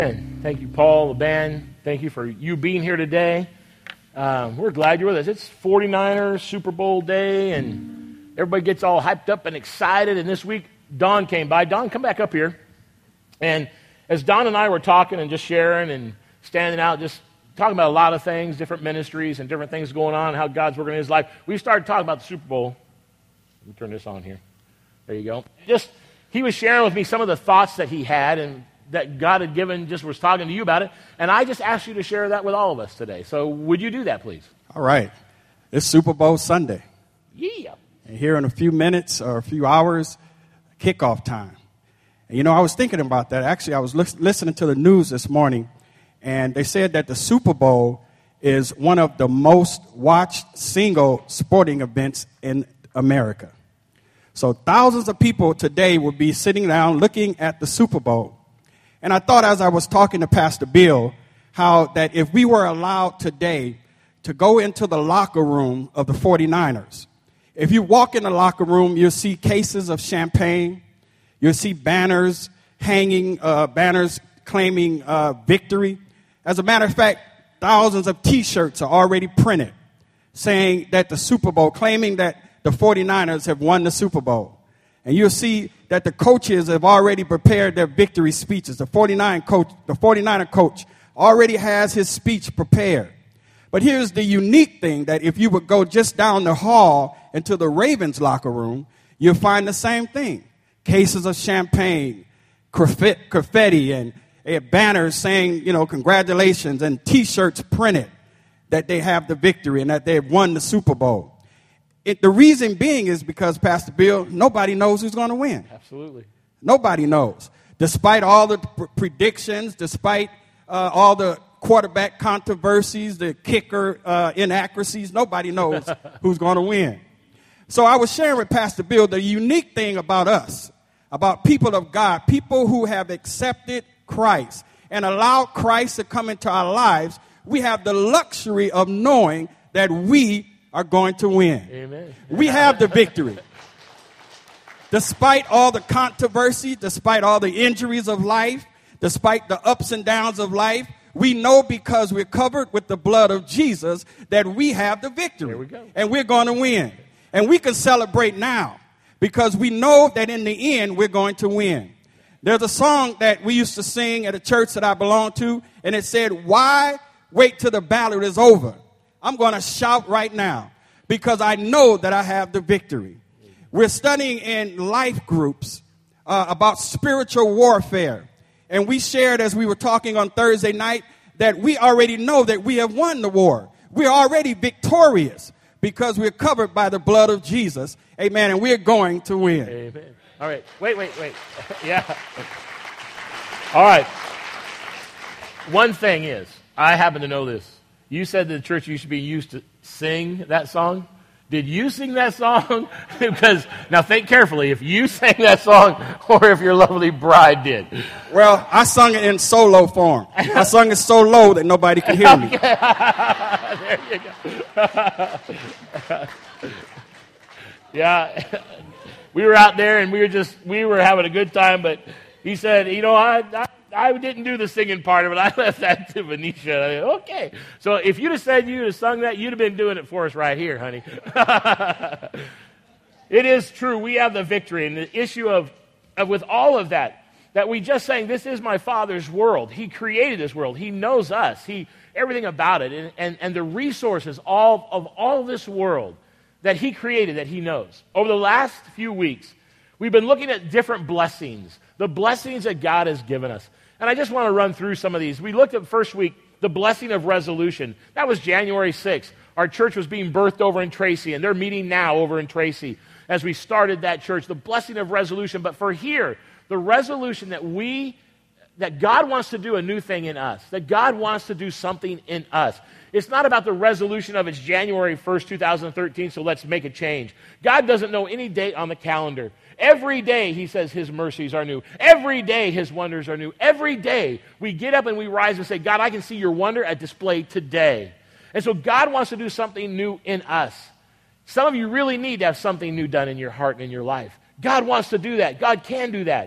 Thank you, Paul, the band. Thank you for you being here today. We're glad you're with us. It's 49ers Super Bowl day, and everybody gets all hyped up and excited. And this week, Don came by. Don, come back up here. And as Don and I were talking and just sharing and standing out, just talking about a lot of things, different ministries and different things going on, how God's working in his life, we started talking about the Super Bowl. Let me turn this on here. There you go. He was sharing with me some of the thoughts that he had and that God had given, just was talking to you about it. And I just asked you to share that with all of us today. So would you do that, please? All right. It's Super Bowl Sunday. Yeah. And here in a few minutes or a few hours, kickoff time. And, I was thinking about that. Actually, I was listening to the news this morning, and they said that the Super Bowl is one of the most watched single sporting events in America. So thousands of people today will be sitting down looking at the Super Bowl. And I thought as I was talking to Pastor Bill, how that if we were allowed today to go into the locker room of the 49ers, if you walk in the locker room, you'll see cases of champagne, you'll see banners hanging, banners claiming victory. As a matter of fact, thousands of T-shirts are already printed saying that the Super Bowl, claiming that the 49ers have won the Super Bowl. And you'll see that the coaches have already prepared their victory speeches. The 49er coach already has his speech prepared. But here's the unique thing, that if you would go just down the hall into the Ravens locker room, you'll find the same thing. Cases of champagne, confetti, and banners saying, congratulations, and T-shirts printed that they have the victory and that they've won the Super Bowl. The reason being is because, Pastor Bill, nobody knows who's going to win. Absolutely. Nobody knows. Despite all the predictions, despite all the quarterback controversies, the kicker inaccuracies, nobody knows who's going to win. So I was sharing with Pastor Bill the unique thing about us, about people of God, people who have accepted Christ and allowed Christ to come into our lives. We have the luxury of knowing that we are going to win. Amen. We have the victory. Despite all the controversy, despite all the injuries of life, despite the ups and downs of life, we know because we're covered with the blood of Jesus that we have the victory. Here we go. And we're going to win. And we can celebrate now because we know that in the end we're going to win. There's a song that we used to sing at a church that I belong to, and it said, "Why wait till the battle is over? I'm going to shout right now because I know that I have the victory." We're studying in life groups about spiritual warfare. And we shared as we were talking on Thursday night that we already know that we have won the war. We're already victorious because we're covered by the blood of Jesus. Amen. And we're going to win. Amen. All right. Wait. Yeah. All right. One thing is, I happen to know this. You said that the church used to be used to sing that song. Did you sing that song? Because, now think carefully, if you sang that song or if your lovely bride did. Well, I sung it in solo form. I sung it so low that nobody could hear me. There you go. Yeah. We were out there and we were having a good time, but he said, I didn't do the singing part of it. I left that to Venetia. I mean, okay. So if you'd have said you'd have sung that, you'd have been doing it for us right here, honey. It is true. We have the victory. And the issue of with all of that we just saying, this is my Father's world. He created this world. He knows us. Everything about it. And the resources of all this world that he created, that he knows. Over the last few weeks, we've been looking at different blessings, the blessings that God has given us. And I just want to run through some of these. We looked at first week, the blessing of resolution. That was January 6th. Our church was being birthed over in Tracy, and they're meeting now over in Tracy as we started that church. The blessing of resolution. But for here, the resolution that God wants to do a new thing in us, that God wants to do something in us. It's not about the resolution of it's January 1st, 2013, so let's make a change. God doesn't know any date on the calendar. Every day, he says, his mercies are new. Every day, his wonders are new. Every day, we get up and we rise and say, God, I can see your wonder at display today. And so God wants to do something new in us. Some of you really need to have something new done in your heart and in your life. God wants to do that. God can do that.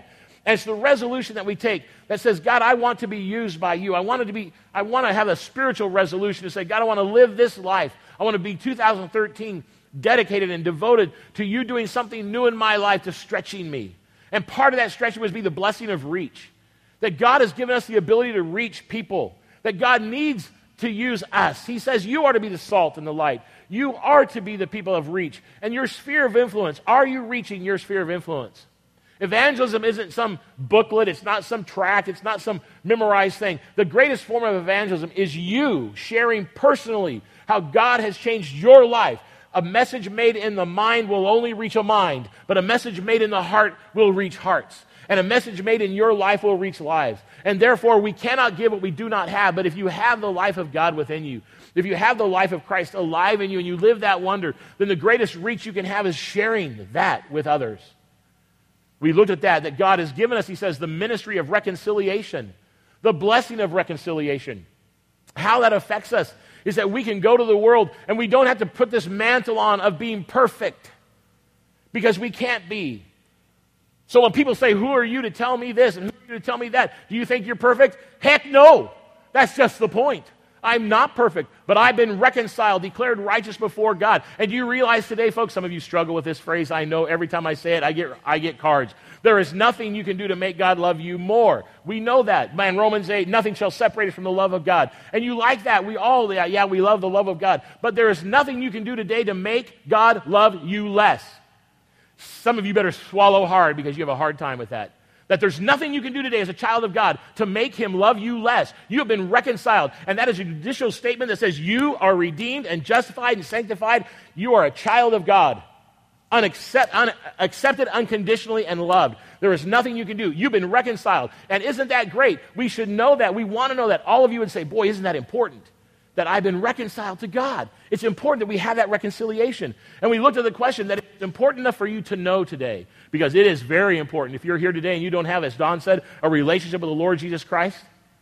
And it's the resolution that we take that says, God, I want to be used by you. I want to have a spiritual resolution to say, God, I want to live this life. I want to be 2013 dedicated and devoted to you doing something new in my life, to stretching me. And part of that stretching was be the blessing of reach. That God has given us the ability to reach people. That God needs to use us. He says you are to be the salt and the light. You are to be the people of reach. And your sphere of influence, are you reaching your sphere of influence? Evangelism isn't some booklet. It's not some tract. It's not some memorized thing. The greatest form of evangelism is you sharing personally how God has changed your life. A message made in the mind will only reach a mind, but a message made in the heart will reach hearts. And a message made in your life will reach lives. And therefore, we cannot give what we do not have. But if you have the life of God within you, if you have the life of Christ alive in you and you live that wonder, then the greatest reach you can have is sharing that with others. We looked at that God has given us, he says, the ministry of reconciliation, the blessing of reconciliation. How that affects us is that we can go to the world and we don't have to put this mantle on of being perfect, because we can't be. So when people say, who are you to tell me this and who are you to tell me that? Do you think you're perfect? Heck no. That's just the point. I'm not perfect, but I've been reconciled, declared righteous before God. And do you realize today, folks, some of you struggle with this phrase. I know every time I say it, I get cards. There is nothing you can do to make God love you more. We know that. Man, Romans 8, nothing shall separate us from the love of God. And you like that. We all, we love the love of God. But there is nothing you can do today to make God love you less. Some of you better swallow hard because you have a hard time with that. That there's nothing you can do today as a child of God to make him love you less. You have been reconciled. And that is a judicial statement that says you are redeemed and justified and sanctified. You are a child of God. Accepted unconditionally and loved. There is nothing you can do. You've been reconciled. And isn't that great? We should know that. We want to know that. All of you would say, boy, isn't that important? That I've been reconciled to God. It's important that we have that reconciliation. And we looked at the question that it's important enough for you to know today, because it is very important. If you're here today and you don't have, as Don said, a relationship with the Lord Jesus Christ,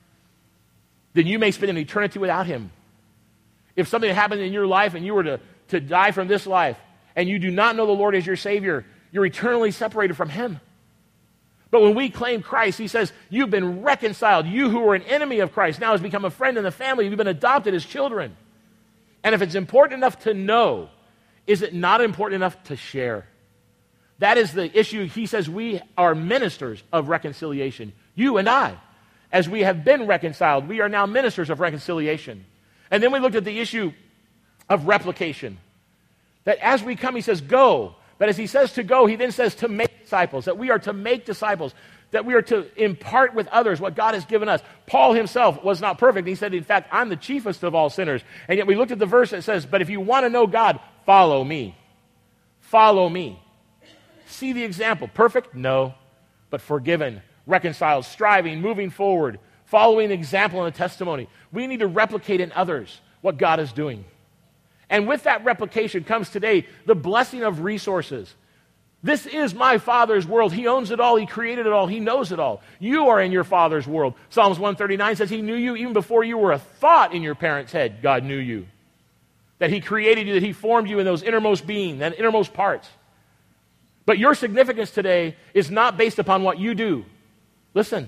then you may spend an eternity without him. If something happened in your life and you were to die from this life and you do not know the Lord as your Savior, you're eternally separated from him. But when we claim Christ, he says, you've been reconciled. You who were an enemy of Christ now has become a friend in the family. You've been adopted as children. And if it's important enough to know, is it not important enough to share? That is the issue. He says we are ministers of reconciliation. You and I, as we have been reconciled, we are now ministers of reconciliation. And then we looked at the issue of replication. That as we come, he says, go. But as he says to go, he then says to make disciples, that we are to make disciples, that we are to impart with others what God has given us. Paul himself was not perfect. He said, in fact, I'm the chiefest of all sinners. And yet we looked at the verse that says, but if you want to know God, follow me. Follow me. See the example. Perfect? No. But forgiven, reconciled, striving, moving forward, following the example and the testimony. We need to replicate in others what God is doing. And with that replication comes today the blessing of resources. This is my Father's world. He owns it all. He created it all. He knows it all. You are in your Father's world. Psalms 139 says he knew you even before you were a thought in your parents' head. God knew you. That he created you, that he formed you in those innermost beings and innermost parts. But your significance today is not based upon what you do. Listen,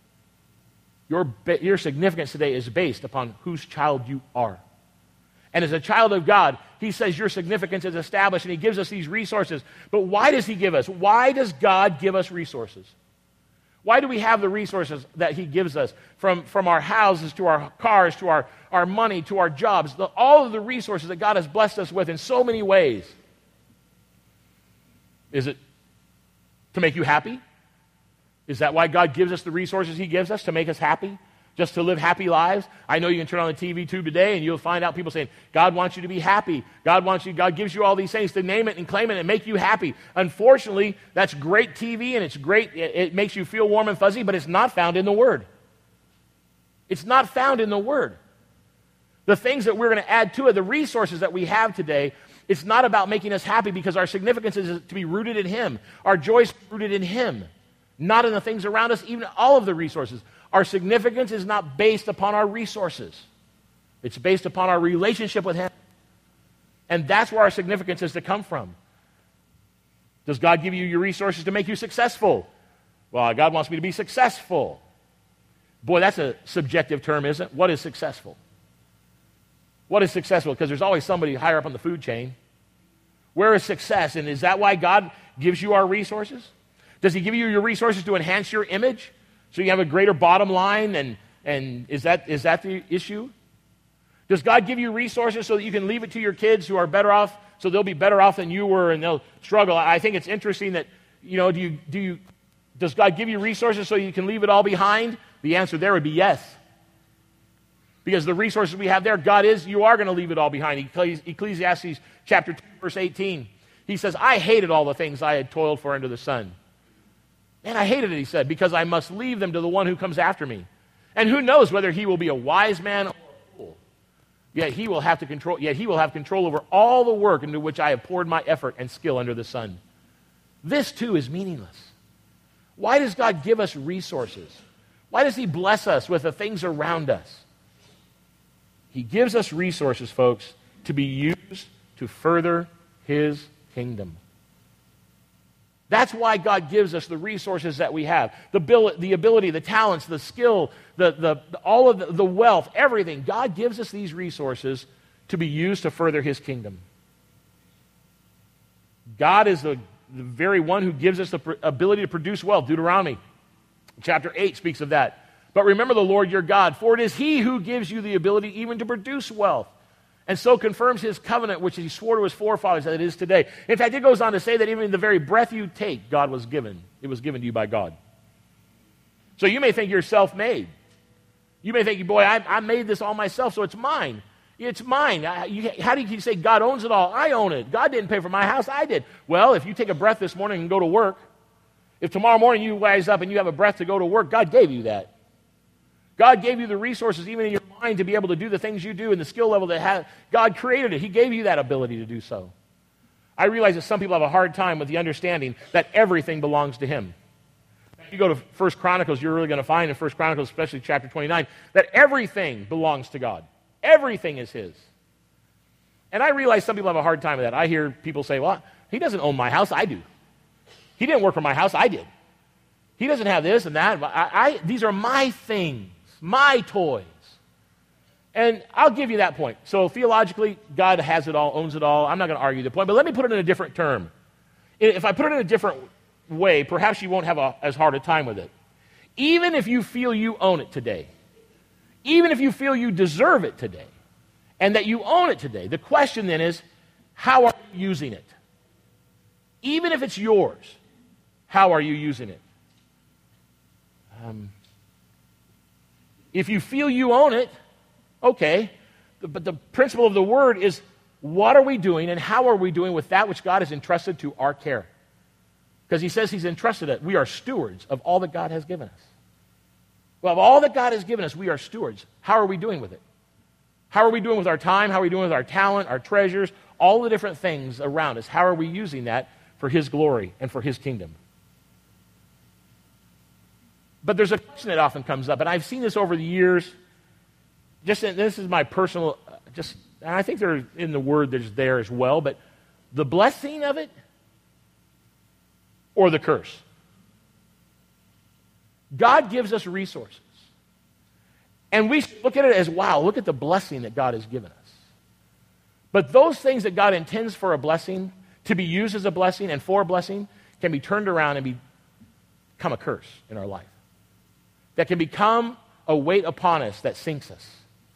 your significance today is based upon whose child you are. And as a child of God, he says your significance is established, and he gives us these resources. But why does he give us? Why does God give us resources? Why do we have the resources that he gives us? From our houses to our cars to our money to our jobs, all of the resources that God has blessed us with in so many ways. Is it to make you happy? Is that why God gives us the resources he gives us, to make us happy? Just to live happy lives? I know you can turn on the TV tube today and you'll find out people saying, God wants you to be happy. God gives you all these things to name it and claim it and make you happy. Unfortunately, that's great TV and it's great. It makes you feel warm and fuzzy, but it's not found in the Word. It's not found in the Word. The things that we're going to add to it, the resources that we have today, it's not about making us happy, because our significance is to be rooted in him. Our joy is rooted in him, not in the things around us, even all of the resources. Our significance is not based upon our resources. It's based upon our relationship with him. And that's where our significance is to come from. Does God give you your resources to make you successful? Well, God wants me to be successful. Boy, that's a subjective term, isn't it? What is successful? What is successful? Because there's always somebody higher up on the food chain. Where is success? And is that why God gives you our resources? Does he give you your resources to enhance your image so you have a greater bottom line? And is that the issue? Does God give you resources so that you can leave it to your kids who are better off, so they'll be better off than you were and they'll struggle? I think it's interesting that, does God give you resources so you can leave it all behind? The answer there would be yes. Because the resources we have there, you are going to leave it all behind. Ecclesiastes chapter 2, verse 18. He says, I hated all the things I had toiled for under the sun. Man, I hated it, he said, because I must leave them to the one who comes after me. And who knows whether he will be a wise man or a fool. Yet he will have control over all the work into which I have poured my effort and skill under the sun. This too is meaningless. Why does God give us resources? Why does he bless us with the things around us? He gives us resources, folks, to be used to further his kingdom. That's why God gives us the resources that we have. The ability, the talents, the skill, all of the wealth, everything. God gives us these resources to be used to further his kingdom. God is the very one who gives us the ability to produce wealth. Deuteronomy chapter 8 speaks of that. But remember the Lord your God, for it is he who gives you the ability even to produce wealth, and so confirms his covenant, which he swore to his forefathers that it is today. In fact, it goes on to say that even the very breath you take, it was given to you by God. So you may think you're self-made. You may think, boy, I made this all myself, so it's mine. It's mine. How do you say God owns it all? I own it. God didn't pay for my house. I did. Well, if you take a breath this morning and go to work, if tomorrow morning you rise up and you have a breath to go to work, God gave you that. God gave you the resources, even in your mind, to be able to do the things you do and the skill level that God created it. He gave you that ability to do so. I realize that some people have a hard time with the understanding that everything belongs to him. If you go to 1 Chronicles, you're really going to find in 1 Chronicles, especially chapter 29, that everything belongs to God. Everything is his. And I realize some people have a hard time with that. I hear people say, well, he doesn't own my house, I do. He didn't work for my house, I did. He doesn't have this and that. These are my things. My toys. And I'll give you that point. So theologically, God has it all, owns it all. I'm not going to argue the point, but let me put it in a different term. If I put it in a different way, perhaps you won't have as hard a time with it. Even if you feel you own it today, even if you feel you deserve it today, and that you own it today, the question then is, how are you using it? Even if it's yours, how are you using it? If you feel you own it, okay. But the principle of the word is, what are we doing and how are we doing with that which God has entrusted to our care? Because he says he's entrusted it. We are stewards of all that God has given us. Well, of all that God has given us, we are stewards. How are we doing with it? How are we doing with our time? How are we doing with our talent, our treasures, all the different things around us? How are we using that for his glory and for his kingdom? But there's a question that often comes up, and I've seen this over the years. This is my personal, and I think there's in the word there's there as well, but the blessing of it or the curse. God gives us resources. And we should look at it as, wow, look at the blessing that God has given us. But those things that God intends for a blessing, to be used as a blessing and for a blessing, can be turned around and become a curse in our life. That can become a weight upon us that sinks us.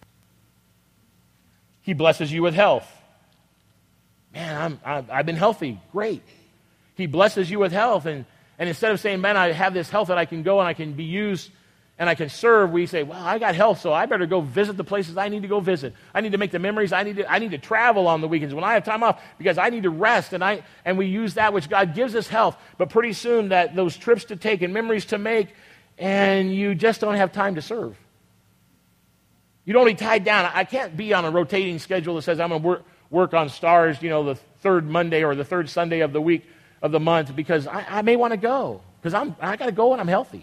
He blesses you with health. Man, I've been healthy. Great. He blesses you with health. And instead of saying, man, I have this health that I can go and I can be used and I can serve, we say, well, I got health, so I better go visit the places I need to go visit. I need to make the memories. I need to travel on the weekends when I have time off because I need to rest. And we use that which God gives us health. But pretty soon that those trips to take and memories to make, and you just don't have time to serve. You don't be tied down. I can't be on a rotating schedule that says I'm going to work on stars, the third Monday or the third Sunday of the week of the month because I may want to go because I got to go when I'm healthy.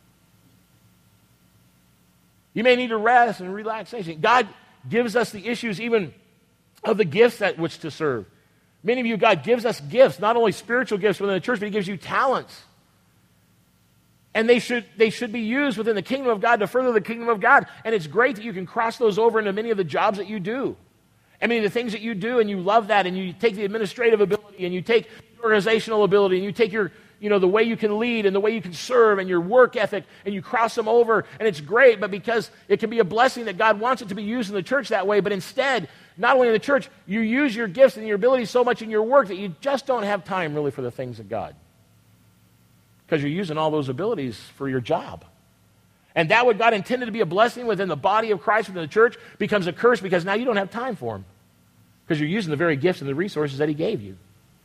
You may need to rest and relaxation. God gives us the issues even of the gifts at which to serve. Many of you, God gives us gifts, not only spiritual gifts within the church, but he gives you talents. And they should be used within the kingdom of God to further the kingdom of God. And it's great that you can cross those over into many of the jobs that you do. I mean, the things that you do, and you love that, and you take the administrative ability, and you take the organizational ability, and you take your, the way you can lead and the way you can serve and your work ethic, and you cross them over, and it's great, but because it can be a blessing that God wants it to be used in the church that way, but instead, not only in the church, you use your gifts and your abilities so much in your work that you just don't have time really for the things of God. Because you're using all those abilities for your job. And that what God intended to be a blessing within the body of Christ, within the church, becomes a curse because now you don't have time for Him. Because you're using the very gifts and the resources that He gave you.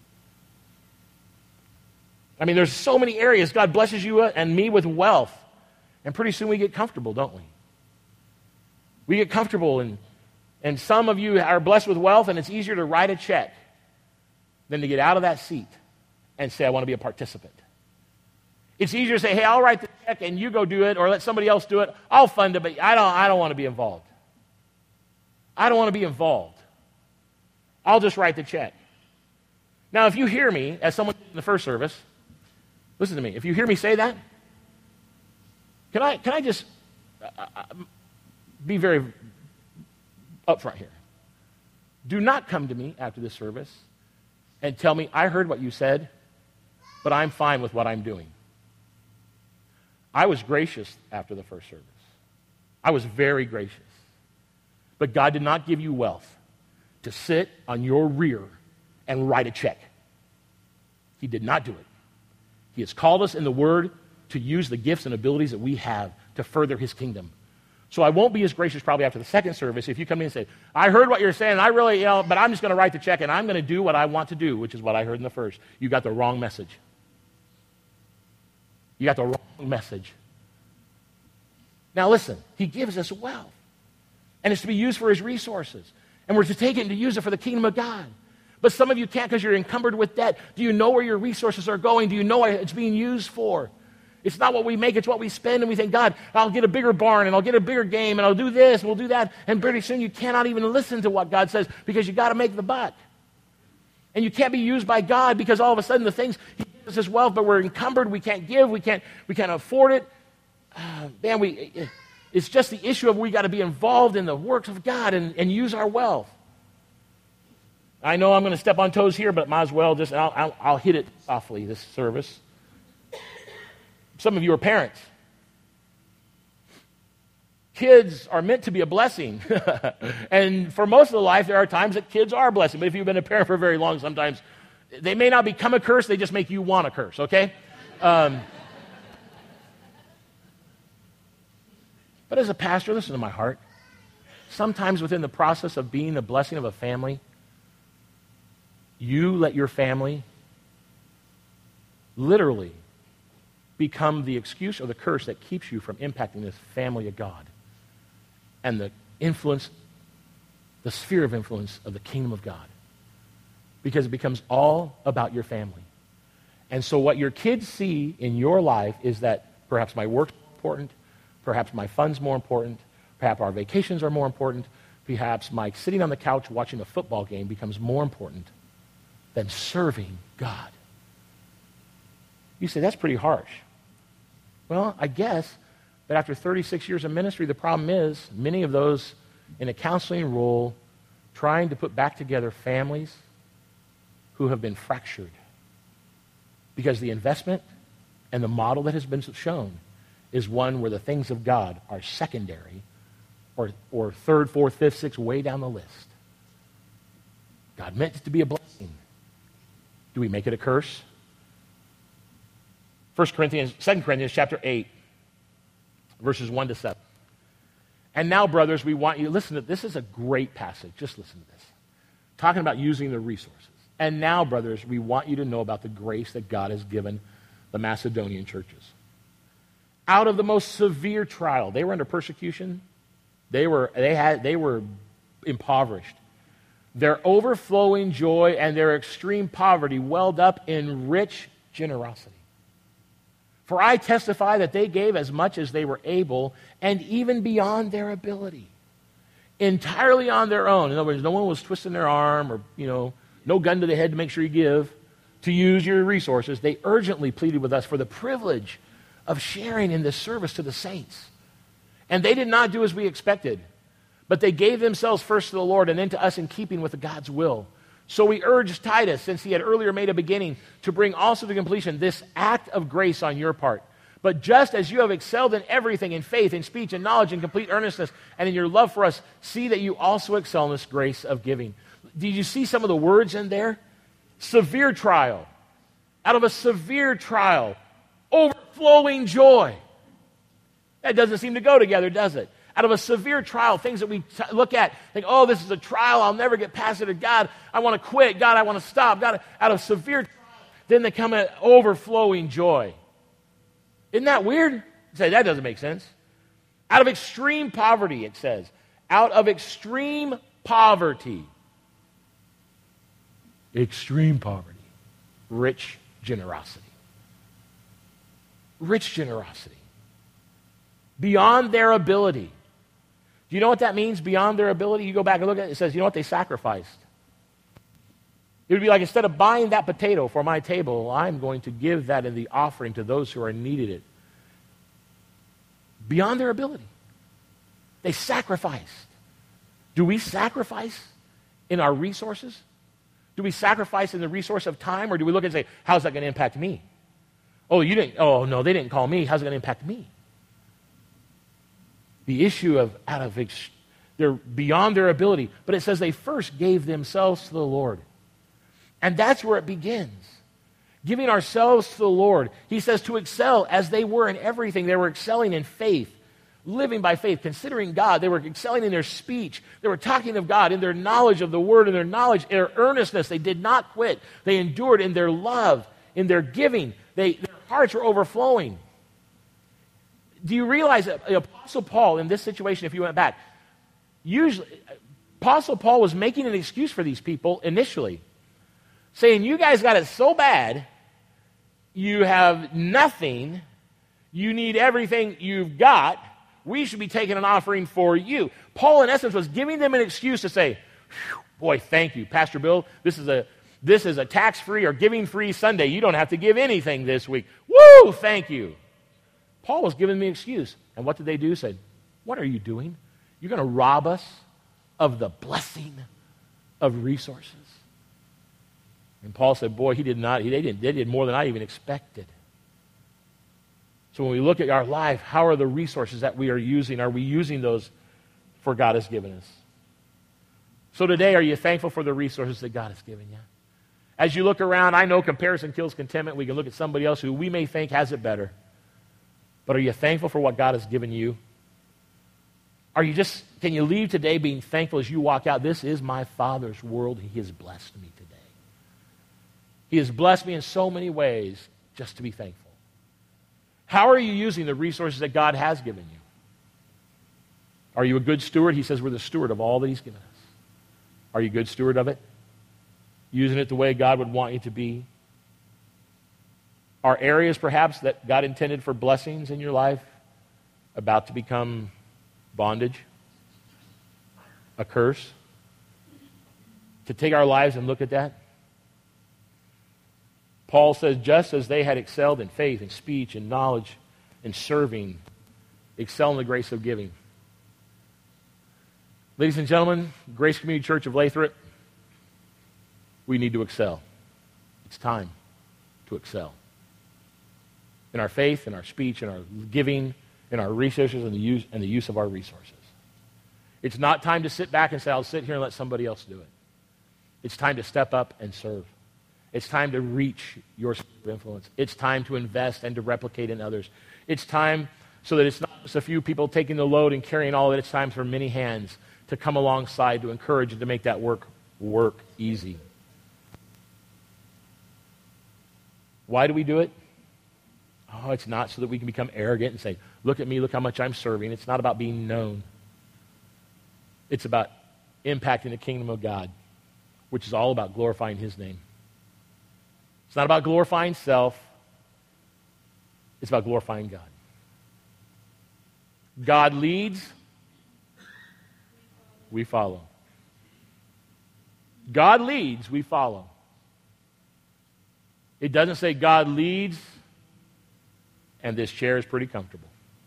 I mean, there's so many areas. God blesses you and me with wealth. And pretty soon we get comfortable, don't we? We get comfortable, and some of you are blessed with wealth, and it's easier to write a check than to get out of that seat and say, I want to be a participant. It's easier to say, hey, I'll write the check and you go do it, or let somebody else do it. I'll fund it, but I don't want to be involved. I don't want to be involved. I'll just write the check. Now, if you hear me, as someone in the first service, listen to me. If you hear me say that, can I just be very upfront here? Do not come to me after this service and tell me, I heard what you said, but I'm fine with what I'm doing. I was gracious after the first service. I was very gracious. But God did not give you wealth to sit on your rear and write a check. He did not do it. He has called us in the Word to use the gifts and abilities that we have to further His kingdom. So I won't be as gracious probably after the second service if you come in and say, I heard what you're saying, I really, but I'm just going to write the check and I'm going to do what I want to do, which is what I heard in the first. You got the wrong message. You got the wrong message. Now listen, He gives us wealth. And it's to be used for His resources. And we're to take it and to use it for the kingdom of God. But some of you can't because you're encumbered with debt. Do you know where your resources are going? Do you know what it's being used for? It's not what we make, it's what we spend. And we think, God, I'll get a bigger barn and I'll get a bigger game and I'll do this and we'll do that. And pretty soon you cannot even listen to what God says because you got to make the buck. And you can't be used by God because all of a sudden the things He gives us His wealth, but we're encumbered, we can't give, we can't afford it. It's just the issue of we got to be involved in the works of God and use our wealth. I know I'm going to step on toes here, but might as well just, I'll hit it softly this service. Some of you are parents. Kids are meant to be a blessing. And for most of the life, there are times that kids are a blessing. But if you've been a parent for very long, sometimes they may not become a curse, they just make you want a curse, okay? But as a pastor, listen to my heart. Sometimes within the process of being the blessing of a family, you let your family literally become the excuse or the curse that keeps you from impacting this family of God and the influence, the sphere of influence of the kingdom of God. Because it becomes all about your family. And so what your kids see in your life is that perhaps my work's more important, perhaps my fun's more important, perhaps our vacations are more important, perhaps my sitting on the couch watching a football game becomes more important than serving God. You say, that's pretty harsh. Well, I guess that after 36 years of ministry, the problem is many of those in a counseling role trying to put back together families who have been fractured because the investment and the model that has been shown is one where the things of God are secondary or third, fourth, fifth, sixth, way down the list. God meant it to be a blessing. Do we make it a curse? 2 Corinthians chapter 8, verses 1 to 7. And now, brothers, we want you, listen to this is a great passage. Just listen to this. Talking about using the resources. And now, brothers, we want you to know about the grace that God has given the Macedonian churches. Out of the most severe trial, they were under persecution. They were impoverished. Their overflowing joy and their extreme poverty welled up in rich generosity. For I testify that they gave as much as they were able and even beyond their ability, entirely on their own. In other words, no one was twisting their arm or, no gun to the head to make sure you give, to use your resources. They urgently pleaded with us for the privilege of sharing in this service to the saints. And they did not do as we expected, but they gave themselves first to the Lord and then to us in keeping with God's will. So we urge Titus, since he had earlier made a beginning, to bring also to completion this act of grace on your part. But just as you have excelled in everything, in faith, in speech, in knowledge, in complete earnestness, and in your love for us, see that you also excel in this grace of giving. Did you see some of the words in there? Severe trial. Out of a severe trial, overflowing joy. That doesn't seem to go together, does it? Out of a severe trial, things that we look at, think, oh, this is a trial, I'll never get past it. God, I want to quit. God, I want to stop. God, out of severe trial, then they come at overflowing joy. Isn't that weird? You say, that doesn't make sense. Out of extreme poverty, it says. Out of extreme poverty. Extreme poverty. Rich generosity. Rich generosity. Beyond their ability. Do you know what that means, beyond their ability? You go back and look at it, it says, you know what, they sacrificed. It would be like, instead of buying that potato for my table, I'm going to give that in the offering to those who are needed it. Beyond their ability. They sacrificed. Do we sacrifice in our resources? Do we sacrifice in the resource of time, or do we look and say, how's that going to impact me? Oh, no, they didn't call me. How's it going to impact me? The issue of they're beyond their ability. But it says they first gave themselves to the Lord. And that's where it begins. Giving ourselves to the Lord. He says to excel as they were in everything. They were excelling in faith, living by faith, considering God. They were excelling in their speech. They were talking of God, in their knowledge of the Word, in their knowledge, their earnestness. They did not quit. They endured in their love, in their giving. Their hearts were overflowing. Do you realize that the Apostle Paul, in this situation, if you went back, usually, Apostle Paul was making an excuse for these people initially, saying, you guys got it so bad, you have nothing, you need everything you've got, we should be taking an offering for you. Paul, in essence, was giving them an excuse to say, boy, thank you, Pastor Bill, this is a tax-free or giving-free Sunday. You don't have to give anything this week. Woo, thank you. Paul was giving me an excuse. And what did they do? Said, what are you doing? You're going to rob us of the blessing of resources. And Paul said, boy, they did more than I even expected. So when we look at our life, how are the resources that we are using? Are we using those for God has given us? So today, are you thankful for the resources that God has given you? As you look around, I know comparison kills contentment. We can look at somebody else who we may think has it better. But are you thankful for what God has given you? Can you leave today being thankful as you walk out? This is my Father's world. He has blessed me today. He has blessed me in so many ways just to be thankful. How are you using the resources that God has given you? Are you a good steward? He says we're the steward of all that He's given us. Are you a good steward of it? Using it the way God would want you to be? Are areas perhaps that God intended for blessings in your life about to become bondage, a curse? To take our lives and look at that? Paul says, just as they had excelled in faith and speech and knowledge and serving, excel in the grace of giving. Ladies and gentlemen, Grace Community Church of Lathrop, we need to excel. It's time to excel. In our faith, in our speech, in our giving, in our resources, and the use of our resources. It's not time to sit back and say, I'll sit here and let somebody else do it. It's time to step up and serve. It's time to reach your sphere of influence. It's time to invest and to replicate in others. It's time so that it's not just a few people taking the load and carrying all of it. It's time for many hands to come alongside, to encourage and to make that work easy. Why do we do it? Oh, it's not so that we can become arrogant and say, look at me, look how much I'm serving. It's not about being known. It's about impacting the kingdom of God, which is all about glorifying His name. It's not about glorifying self. It's about glorifying God. God leads, we follow. God leads, we follow. It doesn't say God leads And this chair is pretty comfortable.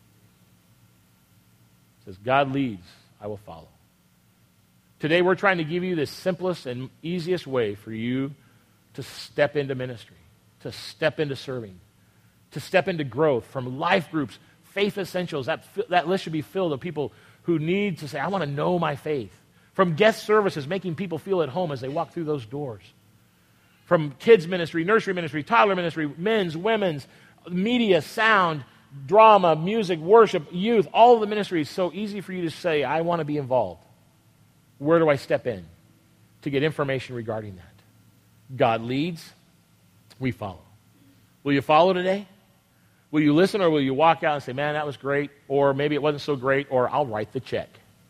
It says, God leads, I will follow. Today we're trying to give you the simplest and easiest way for you to step into ministry, to step into serving, to step into growth from life groups, faith essentials. That list should be filled of people who need to say, I want to know my faith. From guest services, making people feel at home as they walk through those doors. From kids ministry, nursery ministry, toddler ministry, men's, women's, media, sound, drama, music, worship, youth, all of the ministries. So easy for you to say, I want to be involved. Where do I step in to get information regarding that? God leads, we follow. Will you follow today? Will you listen, or will you walk out and say, man, that was great, or maybe it wasn't so great, or I'll write the check.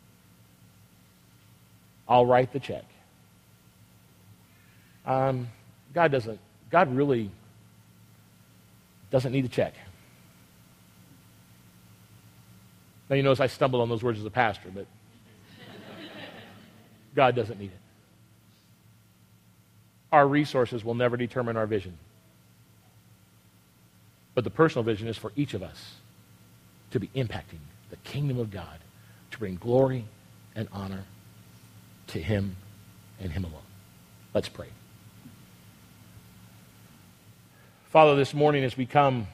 I'll write the check. God really doesn't need the check. Now you notice I stumbled on those words as a pastor, but God doesn't need it. Our resources will never determine our vision. But the personal vision is for each of us to be impacting the kingdom of God, to bring glory and honor to Him and Him alone. Let's pray. Father, this morning as we come,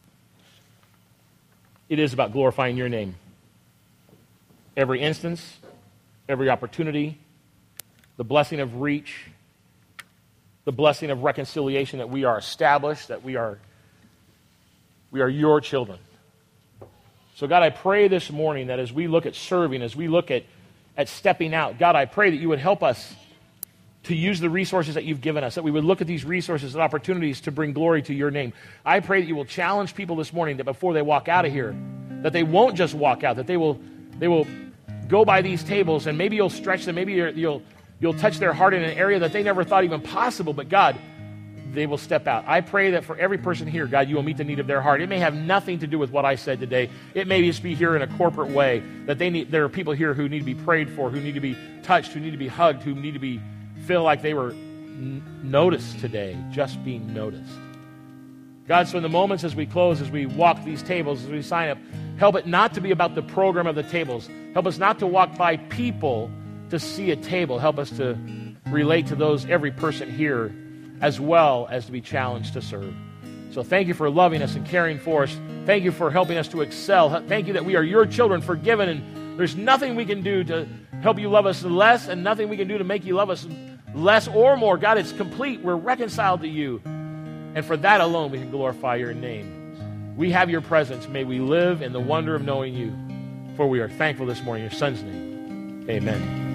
it is about glorifying your name. Every instance, every opportunity, the blessing of reach, the blessing of reconciliation, that we are established, that we are your children. So God, I pray this morning that as we look at serving, as we look at stepping out, God, I pray that you would help us to use the resources that you've given us, that we would look at these resources and opportunities to bring glory to your name. I pray that you will challenge people this morning that before they walk out of here, that they won't just walk out, that they will go by these tables, and maybe you'll stretch them, maybe you'll touch their heart in an area that they never thought even possible, but God, they will step out. I pray that for every person here, God, you will meet the need of their heart. It may have nothing to do with what I said today. It may just be here in a corporate way, that there are people here who need to be prayed for, who need to be touched, who need to be hugged, who need to feel like they were noticed today, just being noticed. God, so in the moments as we close, as we walk these tables, as we sign up, help it not to be about the program of the tables. Help us not to walk by people to see a table. Help us to relate to every person here, as well as to be challenged to serve. So thank you for loving us and caring for us. Thank you for helping us to excel. Thank you that we are your children, forgiven, and there's nothing we can do to help you love us less, and nothing we can do to make you love us less or more. God, it's complete. We're reconciled to you. And for that alone, we can glorify your name. We have your presence. May we live in the wonder of knowing you. For we are thankful this morning in your Son's name. Amen.